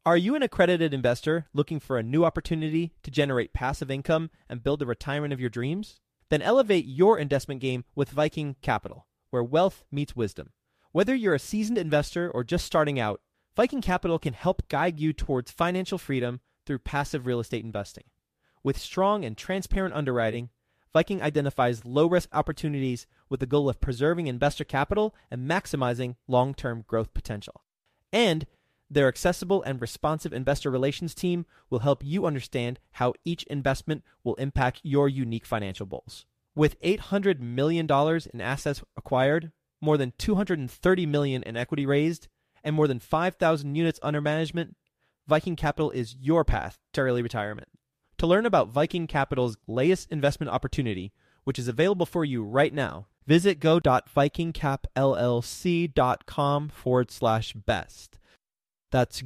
Are you an accredited investor looking for a new opportunity to generate passive income and build the retirement of your dreams? Then elevate your investment game with Viking Capital, where wealth meets wisdom. Whether you're a seasoned investor or just starting out, Viking Capital can help guide you towards financial freedom through passive real estate investing. With strong and transparent underwriting, Viking identifies low-risk opportunities with the goal of preserving investor capital and maximizing long-term growth potential. And their accessible and responsive investor relations team will help you understand how each investment will impact your unique financial goals. With $800 million in assets acquired, more than $230 million in equity raised, and more than 5,000 units under management, Viking Capital is your path to early retirement. To learn about Viking Capital's latest investment opportunity, which is available for you right now, visit go.vikingcapllc.com/best. That's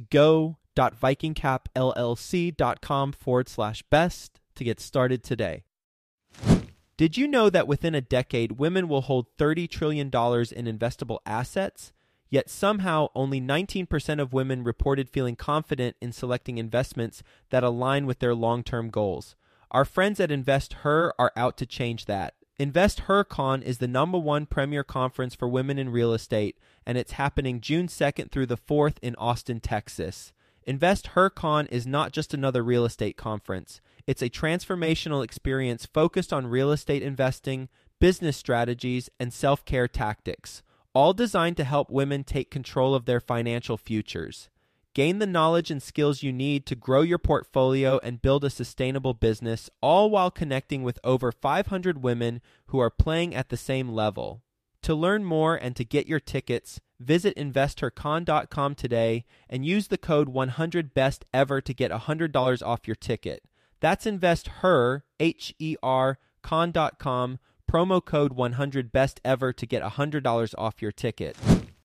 go.vikingcapllc.com/best to get started today. Did you know that within a decade, women will hold $30 trillion in investable assets? Yet somehow only 19% of women reported feeling confident in selecting investments that align with their long-term goals. Our friends at InvestHer are out to change that. InvestHerCon is the #1 premier conference for women in real estate, and it's happening June 2nd through the 4th in Austin, Texas. InvestHerCon is not just another real estate conference. It's a transformational experience focused on real estate investing, business strategies, and self-care tactics, all designed to help women take control of their financial futures. Gain the knowledge and skills you need to grow your portfolio and build a sustainable business, all while connecting with over 500 women who are playing at the same level. To learn more and to get your tickets, visit InvestHerCon.com today and use the code 100BESTEVER to get $100 off your ticket. That's InvestHer, H-E-R, con.com, promo code 100BESTEVER to get $100 off your ticket.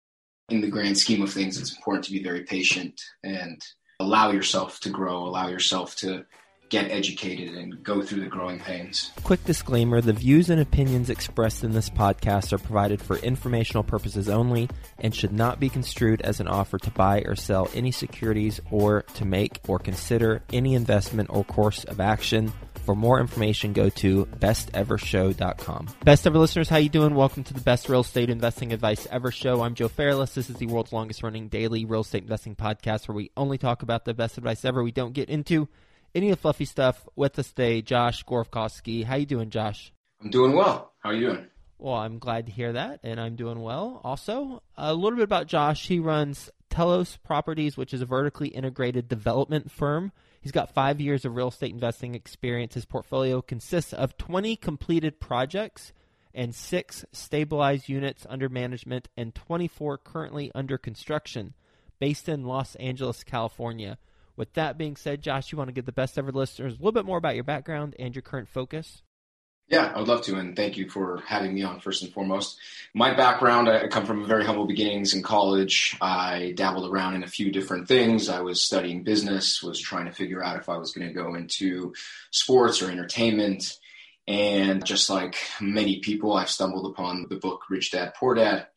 In the grand scheme of things, it's important to be very patient and allow yourself to grow, allow yourself to get educated and go through the growing pains. Quick disclaimer, the views and opinions expressed in this podcast are provided for informational purposes only and should not be construed as an offer to buy or sell any securities or to make or consider any investment or course of action. For more information, go to bestevershow.com. Best Ever listeners, how you doing? Welcome to the Best Real Estate Investing Advice Ever Show. I'm Joe Fairless. This is the world's longest running daily real estate investing podcast where we only talk about the best advice ever. We don't get into any of the fluffy stuff. With us today, Josh Gorofkowski. How you doing, Josh? I'm doing well. How are you doing? Well, I'm glad to hear that, and I'm doing well. Also, a little bit about Josh. He runs Telos Properties, which is a vertically integrated development firm. He's got 5 years of real estate investing experience. His portfolio consists of 20 completed projects and 6 stabilized units under management and 24 currently under construction, based in Los Angeles, California. With that being said, Josh, you want to give the Best Ever listeners a little bit more about your background and your current focus? Yeah, I would love to, and thank you for having me on first and foremost. My background, I come from very humble beginnings in college. I dabbled around in a few different things. I was studying business, was trying to figure out if I was going to go into sports or entertainment. And just like many people, I've stumbled upon the book Rich Dad, Poor Dad,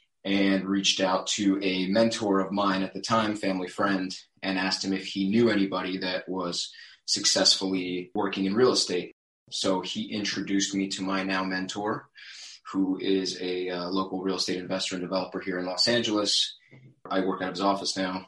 and reached out to a mentor of mine at the time, family friend, and asked him if he knew anybody that was successfully working in real estate. So he introduced me to my now mentor, who is a local real estate investor and developer here in Los Angeles. I work out of his office now,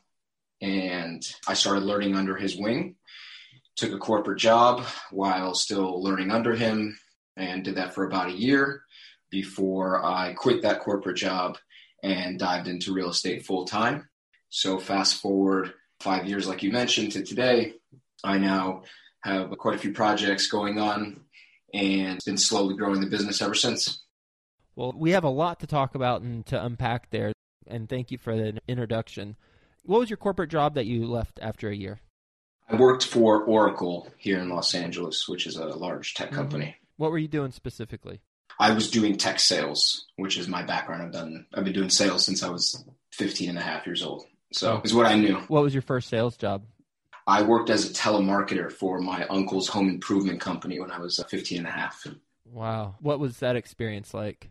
and I started learning under his wing, took a corporate job while still learning under him, and did that for about a year before I quit that corporate job and dived into real estate full time. So fast forward 5 years, like you mentioned, to today, I now have quite a few projects going on and been slowly growing the business ever since. Well, we have a lot to talk about and to unpack there, and thank you for the introduction. What was your corporate job that you left after a year? I worked for Oracle here in Los Angeles, which is a large tech company. What were you doing specifically? I was doing tech sales, which is my background. I've been doing sales since I was 15 and a half years old. So it's what I knew. What was your first sales job? I worked as a telemarketer for my uncle's home improvement company when I was 15 and a half. Wow. What was that experience like?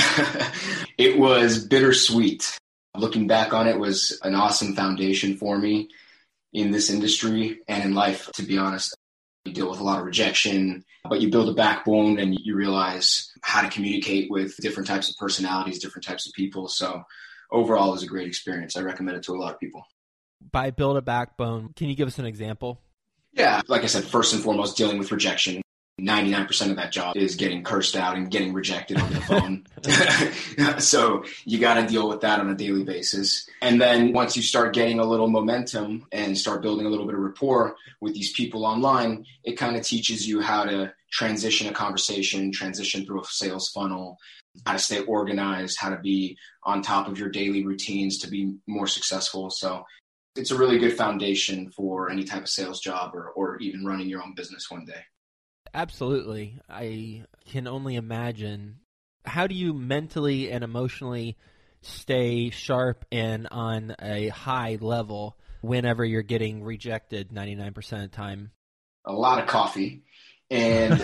It was bittersweet. Looking back on it, was an awesome foundation for me. in this industry and in life, to be honest. You deal with a lot of rejection, but you build a backbone and you realize how to communicate with different types of personalities, different types of people. So overall, it was a great experience. I recommend it to a lot of people. By build a backbone, can you give us an example? Yeah, like I said, first and foremost, dealing with rejection. 99% of that job is getting cursed out and getting rejected on the phone. So you got to deal with that on a daily basis. And then once you start getting a little momentum and start building a little bit of rapport with these people online, it kind of teaches you how to transition a conversation, transition through a sales funnel, how to stay organized, how to be on top of your daily routines to be more successful. So it's a really good foundation for any type of sales job or even running your own business one day. Absolutely. I can only imagine. How do you mentally and emotionally stay sharp and on a high level whenever you're getting rejected 99% of the time? A lot of coffee. And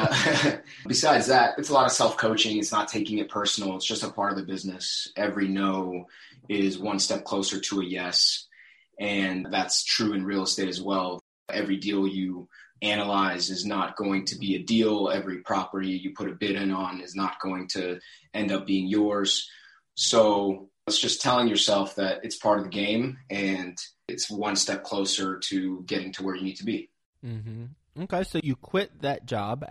besides that, it's a lot of self-coaching. It's not taking it personal. It's just a part of the business. Every no is one step closer to a yes. And that's true in real estate as well. Every deal you analyze is not going to be a deal. Every property you put a bid in on is not going to end up being yours. So it's just telling yourself that it's part of the game and it's one step closer to getting to where you need to be. Mm-hmm. Okay, so you quit that job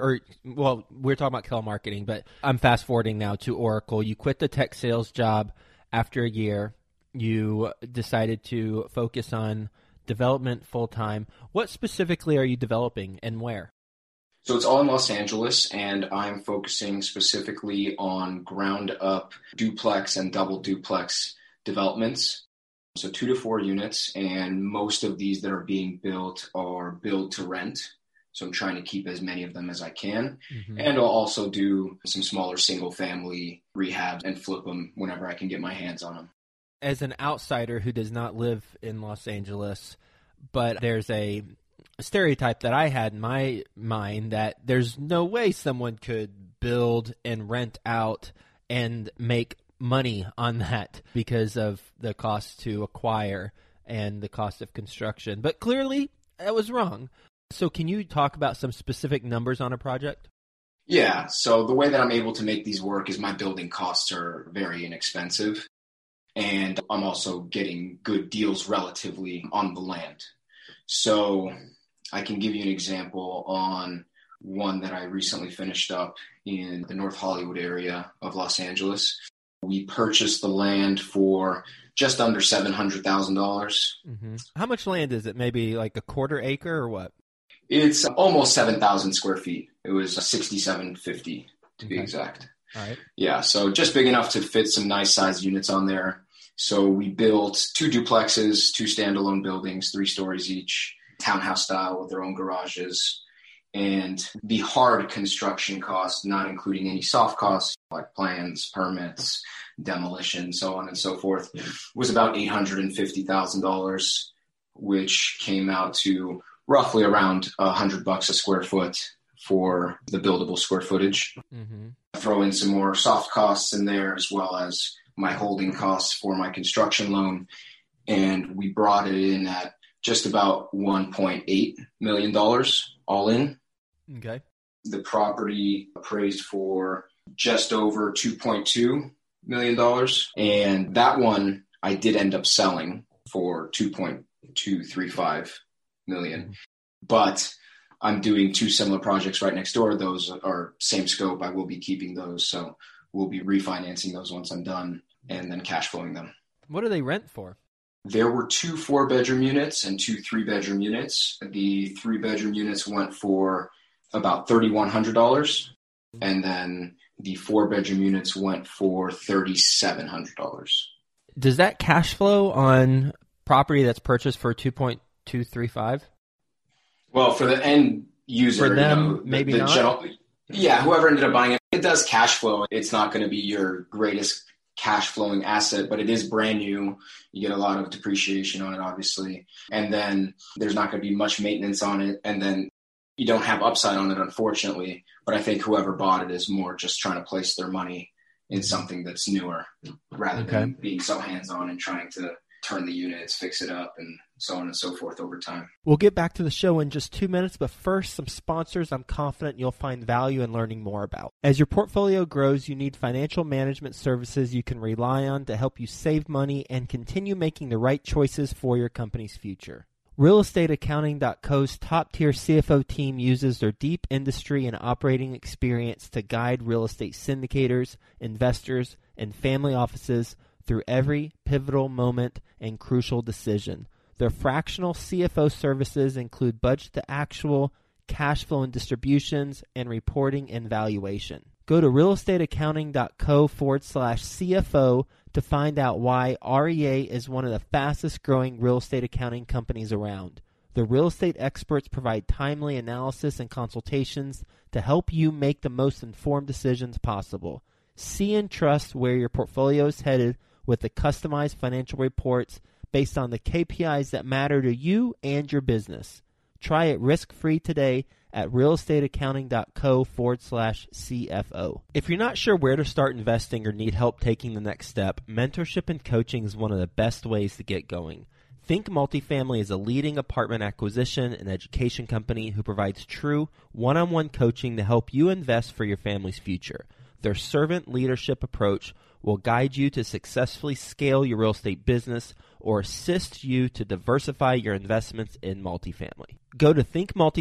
we're talking about telemarketing, but I'm fast forwarding now to Oracle. You quit the tech sales job after a year. You decided to focus on development full-time. What specifically are you developing and where? So it's all in Los Angeles, and I'm focusing specifically on ground-up duplex and double duplex developments. So 2 to 4 units, and most of these that are being built are build to rent. So I'm trying to keep as many of them as I can. Mm-hmm. And I'll also do some smaller single-family rehabs and flip them whenever I can get my hands on them. As an outsider who does not live in Los Angeles, but there's a stereotype that I had in my mind that there's no way someone could build and rent out and make money on that because of the cost to acquire and the cost of construction. But clearly, I was wrong. So can you talk about some specific numbers on a project? Yeah, so the way that I'm able to make these work is my building costs are very inexpensive. And I'm also getting good deals relatively on the land. So I can give you an example on one that I recently finished up in the North Hollywood area of Los Angeles. We purchased the land for just under $700,000. Mm-hmm. How much land is it? Maybe like a quarter acre or what? It's almost 7,000 square feet. It was 6,750 to be exact. All right. Yeah, so just big enough to fit some nice size units on there. So we built 2 duplexes, 2 standalone buildings, 3 stories each, townhouse style with their own garages. And the hard construction cost, not including any soft costs like plans, permits, demolition, so on and so forth, was about $850,000, which came out to roughly around $100 a square foot for the buildable square footage. Mm-hmm. Throw in some more soft costs in there as well as my holding costs for my construction loan. And we brought it in at just about $1.8 million all in. Okay. The property appraised for just over $2.2 million. And that one I did end up selling for $2.235 million. But I'm doing 2 similar projects right next door. Those are same scope. I will be keeping those. So we'll be refinancing those once I'm done and then cash flowing them. What do they rent for? There were 2 4-bedroom units and 2 3-bedroom units. The 3-bedroom units went for about $3,100. And then the 4-bedroom units went for $3,700. Does that cash flow on property that's purchased for $2.235? Well, for the end user, for them, maybe not. Whoever ended up buying it, it does cash flow. It's not going to be your greatest cash flowing asset, but it is brand new. You get a lot of depreciation on it, obviously. And then there's not going to be much maintenance on it. And then you don't have upside on it, unfortunately. But I think whoever bought it is more just trying to place their money in something that's newer rather than being so hands-on and trying to turn the units, fix it up, and so on and so forth over time. We'll get back to the show in just 2 minutes, but first, some sponsors I'm confident you'll find value in learning more about. As your portfolio grows, you need financial management services you can rely on to help you save money and continue making the right choices for your company's future. RealestateAccounting.co's top-tier CFO team uses their deep industry and operating experience to guide real estate syndicators, investors, and family offices through every pivotal moment and crucial decision. Their fractional CFO services include budget to actual, cash flow and distributions, and reporting and valuation. Go to realestateaccounting.co/CFO to find out why REA is one of the fastest growing real estate accounting companies around. The real estate experts provide timely analysis and consultations to help you make the most informed decisions possible. See and trust where your portfolio is headed with the customized financial reports based on the KPIs that matter to you and your business. Try it risk-free today at realestateaccounting.co/CFO. If you're not sure where to start investing or need help taking the next step, mentorship and coaching is one of the best ways to get going. Think Multifamily is a leading apartment acquisition and education company who provides true one-on-one coaching to help you invest for your family's future. Their servant leadership approach will guide you to successfully scale your real estate business or assist you to diversify your investments in multifamily. Go to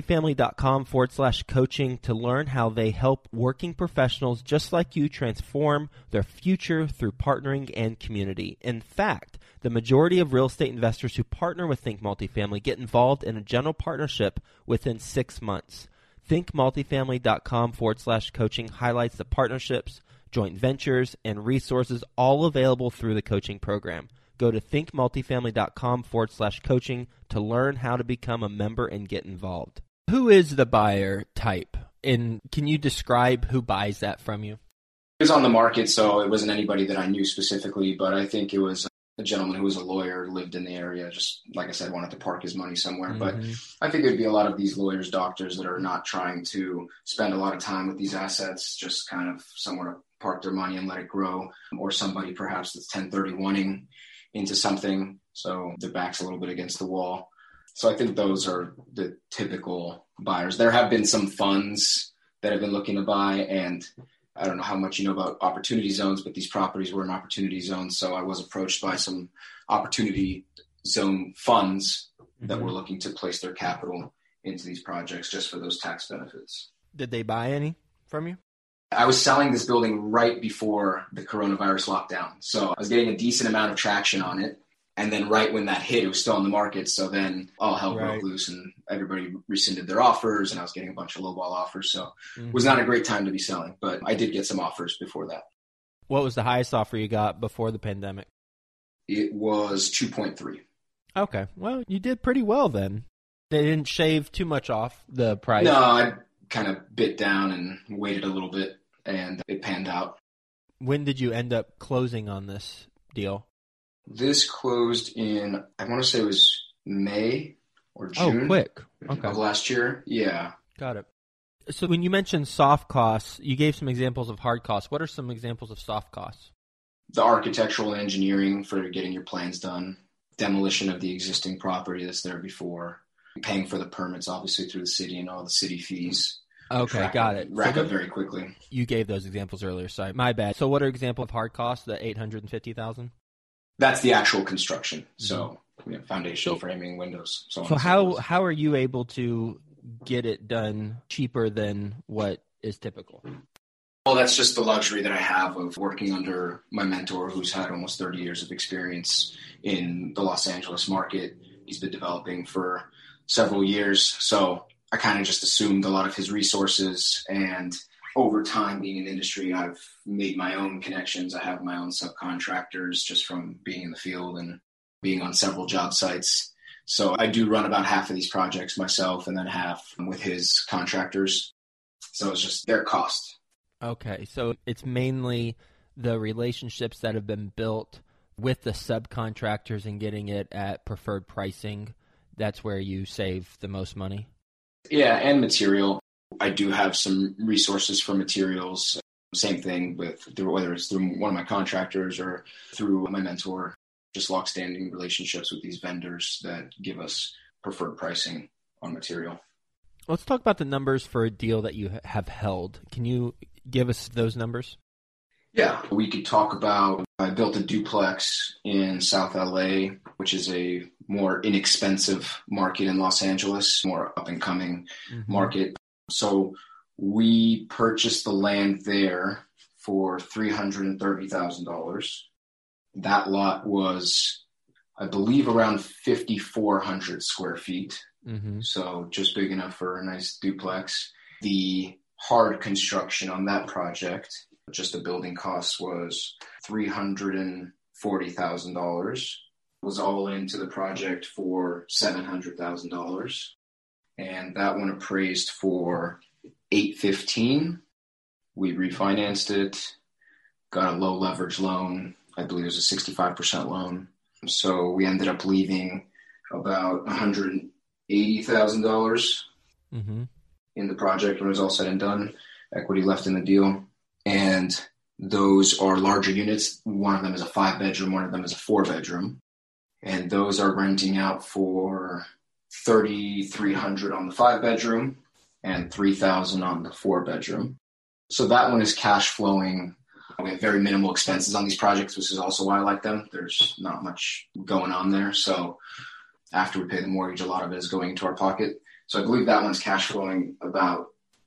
thinkmultifamily.com/coaching to learn how they help working professionals just like you transform their future through partnering and community. In fact, the majority of real estate investors who partner with Think Multifamily get involved in a general partnership within 6 months. thinkmultifamily.com/coaching highlights the partnerships, joint ventures, and resources all available through the coaching program. Go to thinkmultifamily.com/coaching to learn how to become a member and get involved. Who is the buyer type? And can you describe who buys that from you? It was on the market, so it wasn't anybody that I knew specifically, but I think it was a gentleman who was a lawyer, lived in the area, just like I said, wanted to park his money somewhere. But I think there'd be a lot of these lawyers, doctors that are not trying to spend a lot of time with these assets, just kind of somewhere to park their money and let it grow, or somebody perhaps that's 1031ing into something, so their back's a little bit against the wall. So I think those are the typical buyers. There have been some funds that have been looking to buy, and I don't know how much you know about opportunity zones, but these properties were in opportunity zones. So I was approached by some opportunity zone funds that were looking to place their capital into these projects just for those tax benefits. Did they buy any from you? I was selling this building right before the coronavirus lockdown. So I was getting a decent amount of traction on it. And then right when that hit, it was still on the market. So then all hell broke loose and everybody rescinded their offers, and I was getting a bunch of lowball offers. So it was not a great time to be selling, but I did get some offers before that. What was the highest offer you got before the pandemic? It was 2.3. Okay. Well, you did pretty well then. They didn't shave too much off the price. No, I kind of bit down and waited a little bit, and it panned out. When did you end up closing on this deal? This closed in, I want to say it was May or June. Oh, quick. Okay. Of last year. Yeah. Got it. So when you mentioned soft costs, you gave some examples of hard costs. What are some examples of soft costs? The architectural and engineering for getting your plans done, demolition of the existing property that's there before, paying for the permits, obviously, through the city and all the city fees. Okay, got it. Rack up very quickly. You gave those examples earlier. Sorry, my bad. So what are examples of hard costs, the $850,000? That's the actual construction. So foundation, framing, windows, so on. So how are you able to get it done cheaper than what is typical? Well, that's just the luxury that I have of working under my mentor, who's had almost 30 years of experience in the Los Angeles market. He's been developing for several years. So I kind of just assumed a lot of his resources, and over time being in the industry, I've made my own connections. I have my own subcontractors just from being in the field and being on several job sites. So I do run about half of these projects myself and then half with his contractors. So it's just their cost. Okay. So it's mainly the relationships that have been built with the subcontractors and getting it at preferred pricing. That's where you save the most money. Yeah. And material. I do have some resources for materials. Same thing with whether it's through one of my contractors or through my mentor. just long-standing relationships with these vendors that give us preferred pricing on material. Let's talk about the numbers for a deal that you have held. Can you give us those numbers? Yeah, we could talk about, I built a duplex in South LA, which is a more inexpensive market in Los Angeles, more up and coming market. So we purchased the land there for $330,000. That lot was, I believe, around 5,400 square feet. So just big enough for a nice duplex. The hard construction on that project, just the building cost, was $340,000. Was all into the project for $700,000. And that one appraised for $815,000. We refinanced it, got a low leverage loan. I believe it was a 65% loan. So we ended up leaving about $180,000 in the project when it was all said and done, equity left in the deal. And those are larger units. One of them is a 5-bedroom, one of them is a 4-bedroom. And those are renting out for $3,300 on the 5-bedroom and $3,000 on the 4-bedroom. So that one is cash flowing. We have very minimal expenses on these projects, which is also why I like them. There's not much going on there. So after we pay the mortgage, a lot of it is going into our pocket. So I believe that one's cash flowing about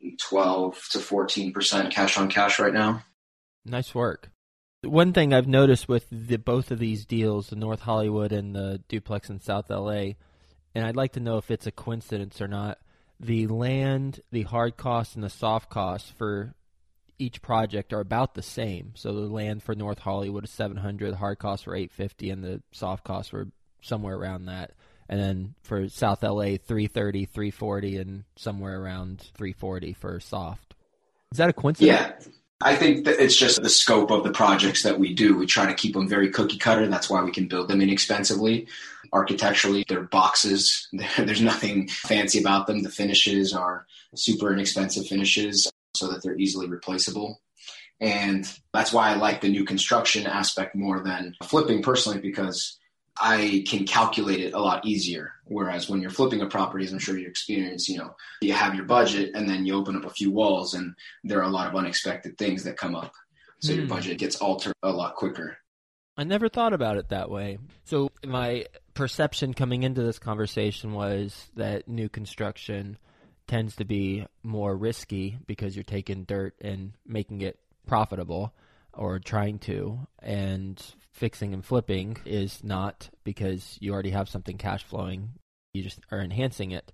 12 to 14% cash on cash right now. Nice work. One thing I've noticed with both of these deals, the North Hollywood and the duplex in South LA, and I'd like to know if it's a coincidence or not, the land, the hard costs, and the soft costs for each project are about the same. So the land for North Hollywood is $700, the hard costs were $850, and the soft costs were somewhere around that. And then for South LA, $330, $340, and somewhere around $340 for soft. Is that a coincidence? Yeah. I think that it's just the scope of the projects that we do. We try to keep them very cookie cutter. That's why we can build them inexpensively. Architecturally, they're boxes. There's nothing fancy about them. The finishes are super inexpensive finishes so that they're easily replaceable. And that's why I like the new construction aspect more than flipping personally, because I can calculate it a lot easier. Whereas when you're flipping a property, as I'm sure you experience, you have your budget and then you open up a few walls and there are a lot of unexpected things that come up. So your budget gets altered a lot quicker. I never thought about it that way. So my perception coming into this conversation was that new construction tends to be more risky because you're taking dirt and making it profitable, or trying to, and fixing and flipping is not, because you already have something cash flowing. You just are enhancing it.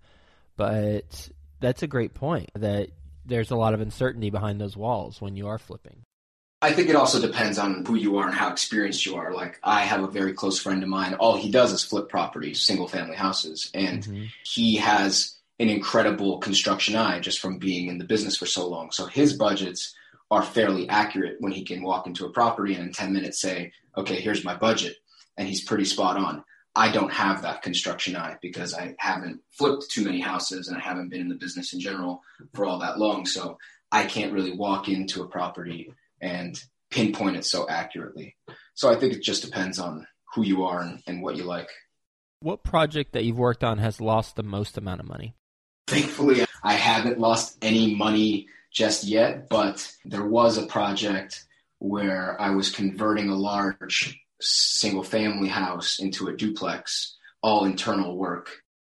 But that's a great point, that there's a lot of uncertainty behind those walls when you are flipping. I think it also depends on who you are and how experienced you are. Like, I have a very close friend of mine. All he does is flip properties, single family houses. And he has an incredible construction eye just from being in the business for so long. So his budgets are fairly accurate when he can walk into a property and in 10 minutes say, okay, here's my budget. And he's pretty spot on. I don't have that construction eye because I haven't flipped too many houses and I haven't been in the business in general for all that long. So I can't really walk into a property and pinpoint it so accurately. So I think it just depends on who you are and what you like. What project that you've worked on has lost the most amount of money? Thankfully, I haven't lost any money just yet, but there was a project where I was converting a large single-family house into a duplex, all internal work.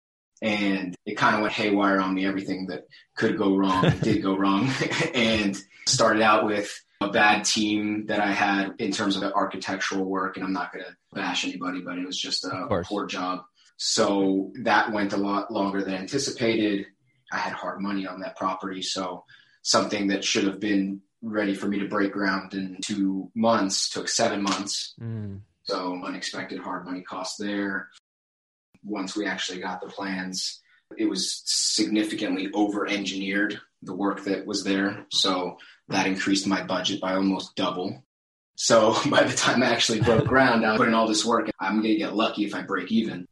And it kind of went haywire on me. Everything that could go wrong did go wrong. And started out with a bad team that I had in terms of the architectural work. And I'm not going to bash anybody, but it was just a poor job. So that went a lot longer than anticipated. I had hard money on that property. So something that should have been ready for me to break ground in 2 months took 7 months. So unexpected hard money cost there. Once we actually got the plans, it was significantly over-engineered, the work that was there. So that increased my budget by almost double. So by the time I actually broke ground, I put in all this work. I'm going to get lucky if I break even.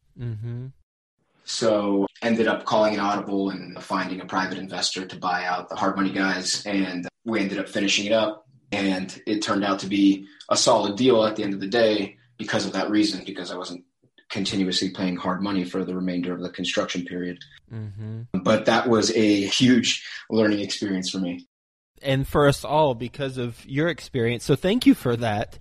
So ended up calling an audible and finding a private investor to buy out the hard money guys. And we ended up finishing it up. And it turned out to be a solid deal at the end of the day. because of that reason, because I wasn't continuously paying hard money for the remainder of the construction period. Mm-hmm. But that was a huge learning experience for me. And for us all, because of your experience. So thank you for that.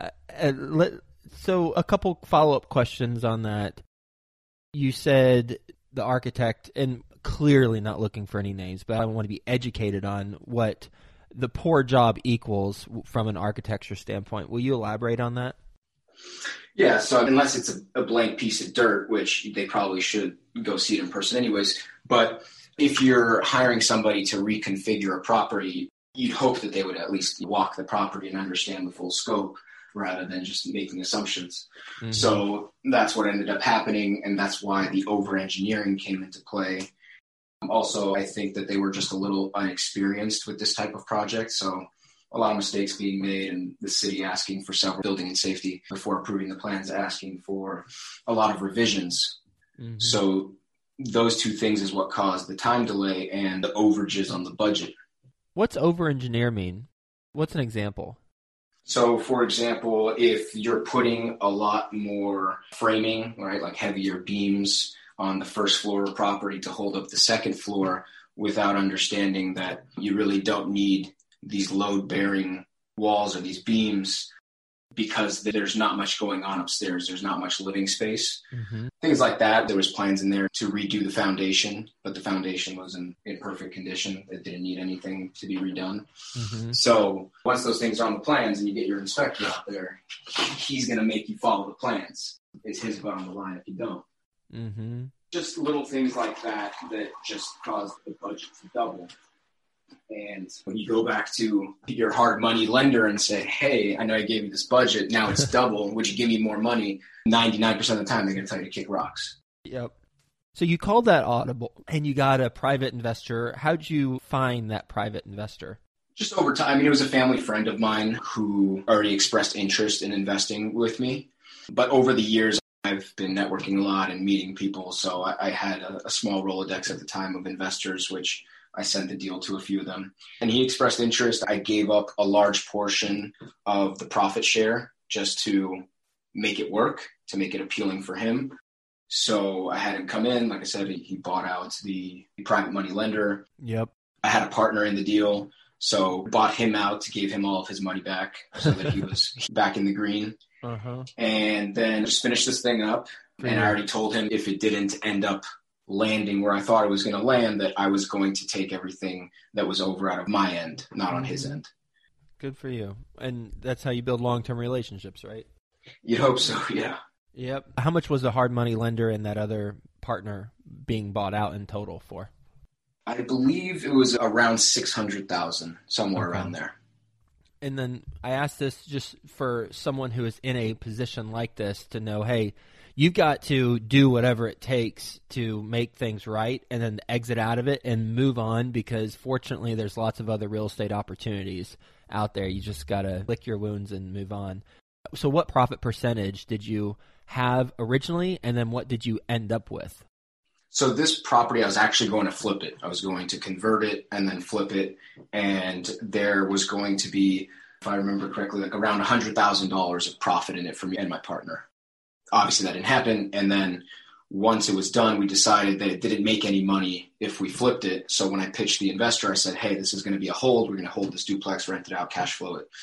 So a couple follow-up questions on that. You said the architect, and clearly not looking for any names, but I want to be educated on what the poor job equals from an architecture standpoint. Will you elaborate on that? Yeah, so unless it's a blank piece of dirt, which they probably should go see it in person anyways, but if you're hiring somebody to reconfigure a property, you'd hope that they would at least walk the property and understand the full scope rather than just making assumptions. Mm-hmm. So that's what ended up happening, and that's why the over-engineering came into play. Also, I think that they were just a little unexperienced with this type of project, so a lot of mistakes being made, and the city asking for several building and safety before approving the plans, asking for a lot of revisions. Mm-hmm. So those two things is what caused the time delay and the overages on the budget. What's over-engineer mean? What's an example? So, for example, if you're putting a lot more framing, right, like heavier beams on the first floor of property to hold up the second floor without understanding that you really don't need these load-bearing walls or these beams because there's not much going on upstairs. There's not much living space. Mm-hmm. Things like that. There was plans in there to redo the foundation, but the foundation was in perfect condition. It didn't need anything to be redone. Mm-hmm. So once those things are on the plans and you get your inspector out there, he's going to make you follow the plans. It's his butt on the line if you don't. Mm-hmm. Just little things like that just caused the budget to double. And when you go back to your hard money lender and say, hey, I know I gave you this budget, now it's double, would you give me more money? 99% of the time, they're going to tell you to kick rocks. Yep. So you called that audible and you got a private investor. How'd you find that private investor? Just over time. I mean, it was a family friend of mine who already expressed interest in investing with me. But over the years, I've been networking a lot and meeting people. So I had a small Rolodex at the time of investors, which I sent the deal to a few of them. And he expressed interest. I gave up a large portion of the profit share just to make it work, to make it appealing for him. So I had him come in. Like I said, he bought out the private money lender. Yep. I had a partner in the deal. So bought him out to give him all of his money back so that he was back in the green. Uh-huh. And then just finished this thing up. Mm-hmm. And I already told him if it didn't end up landing where I thought it was going to land, that I was going to take everything that was over out of my end, not on his end. Good for you. And that's how you build long-term relationships, right? You'd hope so, yeah. Yep. How much was the hard money lender and that other partner being bought out in total for? I believe it was around $600,000, somewhere around there. And then I asked this just for someone who is in a position like this to know, hey, you've got to do whatever it takes to make things right and then exit out of it and move on, because fortunately there's lots of other real estate opportunities out there. You just got to lick your wounds and move on. So what profit percentage did you have originally, and then what did you end up with? So this property, I was actually going to flip it. I was going to convert it and then flip it. And there was going to be, if I remember correctly, like around $100,000 of profit in it for me and my partner. Obviously, that didn't happen. And then once it was done, we decided that it didn't make any money if we flipped it. So when I pitched the investor, I said, hey, this is going to be a hold. We're going to hold this duplex, rent it out, cash flow it.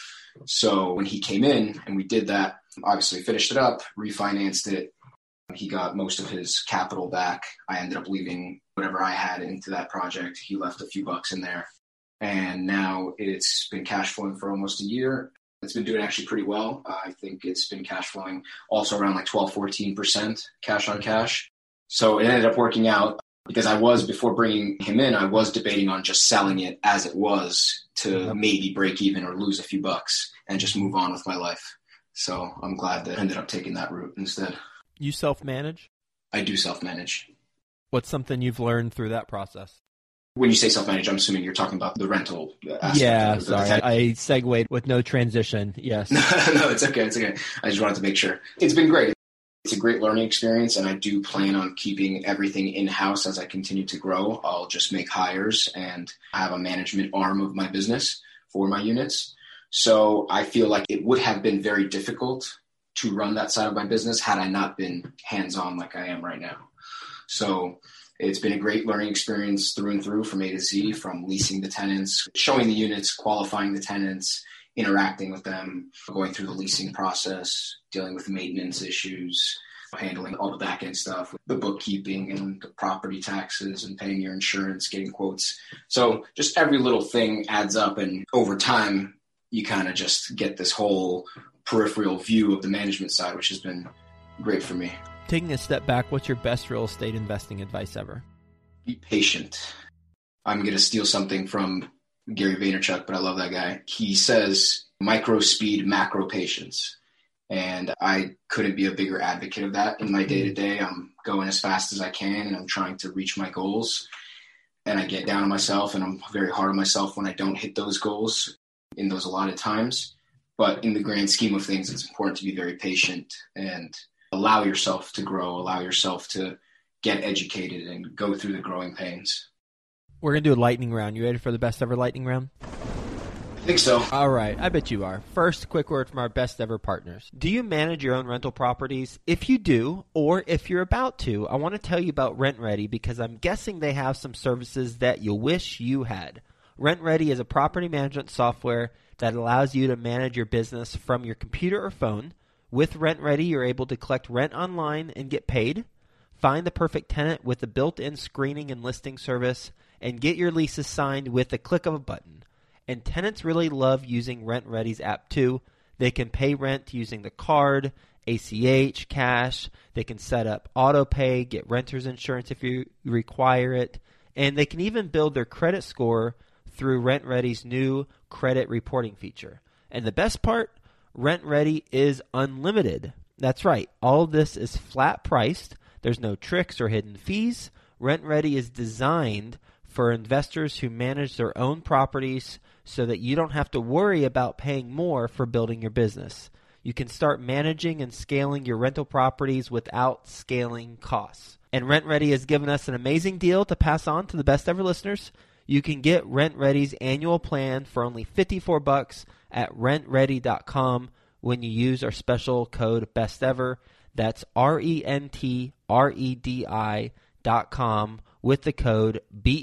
So when he came in and we did that, obviously finished it up, refinanced it. He got most of his capital back. I ended up leaving whatever I had into that project. He left a few bucks in there. And now it's been cash flowing for almost a year. It's been doing actually pretty well. I think it's been cash flowing also around like 12, 14% cash on cash. So it ended up working out because before bringing him in, I was debating on just selling it as it was to maybe break even or lose a few bucks and just move on with my life. So I'm glad that I ended up taking that route instead. You self-manage? I do self-manage. What's something you've learned through that process? When you say self-manage, I'm assuming you're talking about the rental aspect. Yeah, sorry. I segued with no transition. Yes. No, it's okay. It's okay. I just wanted to make sure. It's been great. It's a great learning experience, and I do plan on keeping everything in-house as I continue to grow. I'll just make hires and have a management arm of my business for my units. So I feel like it would have been very difficult to run that side of my business had I not been hands-on like I am right now. So it's been a great learning experience through and through from A to Z, from leasing the tenants, showing the units, qualifying the tenants, interacting with them, going through the leasing process, dealing with maintenance issues, handling all the back end stuff, the bookkeeping and the property taxes and paying your insurance, getting quotes. So just every little thing adds up. And over time, you kind of just get this whole peripheral view of the management side, which has been great for me. Taking a step back, what's your best real estate investing advice ever? Be patient. I'm going to steal something from Gary Vaynerchuk, but I love that guy. He says micro speed, macro patience. And I couldn't be a bigger advocate of that in my day-to-day. I'm going as fast as I can and I'm trying to reach my goals. And I get down on myself and I'm very hard on myself when I don't hit those goals in those allotted times. But in the grand scheme of things, it's important to be very patient and allow yourself to grow, allow yourself to get educated and go through the growing pains. We're going to do a lightning round. You ready for the best ever lightning round? I think so. All right. I bet you are. First, quick word from our best ever partners. Do you manage your own rental properties? If you do, or if you're about to, I want to tell you about RentRedi because I'm guessing they have some services that you wish you had. RentRedi is a property management software that allows you to manage your business from your computer or phone. With RentRedi, you're able to collect rent online and get paid, find the perfect tenant with a built-in screening and listing service, and get your leases signed with the click of a button. And tenants really love using RentRedi's app too. They can pay rent using the card, ACH, cash. They can set up auto pay, get renter's insurance if you require it. And they can even build their credit score through RentRedi's new credit reporting feature. And the best part, RentRedi is unlimited. That's right. All of this is flat priced. There's no tricks or hidden fees. RentRedi is designed for investors who manage their own properties so that you don't have to worry about paying more for building your business. You can start managing and scaling your rental properties without scaling costs. And RentRedi has given us an amazing deal to pass on to the best ever listeners. You can get RentRedi's annual plan for only $54 at rentredi.com when you use our special code BESTEVER. That's RENTREDI.com with the code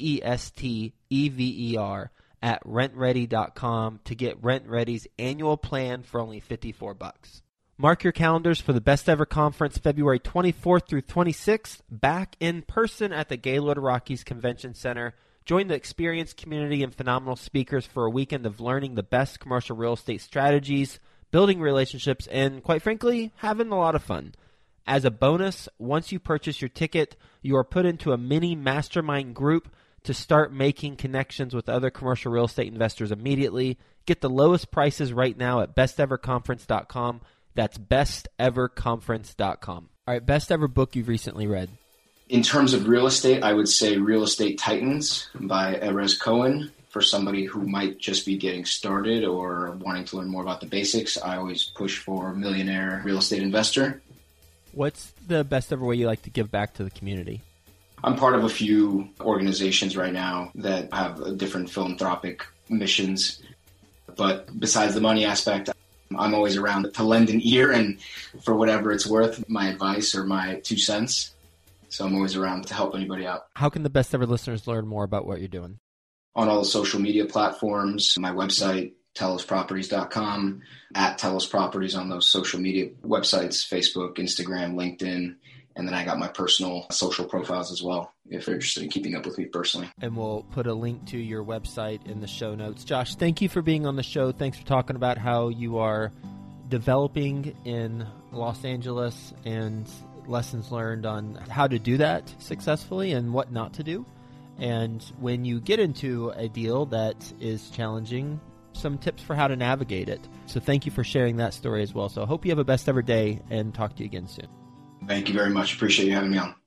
BESTEVER at rentredi.com to get RentRedi's annual plan for only $54. Mark your calendars for the Best Ever Conference February 24th through 26th, back in person at the Gaylord Rockies Convention Center. Join the experienced community and phenomenal speakers for a weekend of learning the best commercial real estate strategies, building relationships, and quite frankly, having a lot of fun. As a bonus, once you purchase your ticket, you are put into a mini mastermind group to start making connections with other commercial real estate investors immediately. Get the lowest prices right now at besteverconference.com. That's besteverconference.com. All right, best ever book you've recently read. In terms of real estate, I would say Real Estate Titans by Erez Cohen. For somebody who might just be getting started or wanting to learn more about the basics, I always push for Millionaire Real Estate Investor. What's the best ever way you like to give back to the community? I'm part of a few organizations right now that have different philanthropic missions. But besides the money aspect, I'm always around to lend an ear and for whatever it's worth, my advice or my 2 cents. So I'm always around to help anybody out. How can the best ever listeners learn more about what you're doing? On all the social media platforms, my website, telosproperties.com, at Telos Properties on those social media websites, Facebook, Instagram, LinkedIn. And then I got my personal social profiles as well, if you're interested in keeping up with me personally. And we'll put a link to your website in the show notes. Josh, thank you for being on the show. Thanks for talking about how you are developing in Los Angeles and lessons learned on how to do that successfully and what not to do. And when you get into a deal that is challenging, some tips for how to navigate it. So thank you for sharing that story as well. So I hope you have a best ever day and talk to you again soon. Thank you very much. Appreciate you having me on.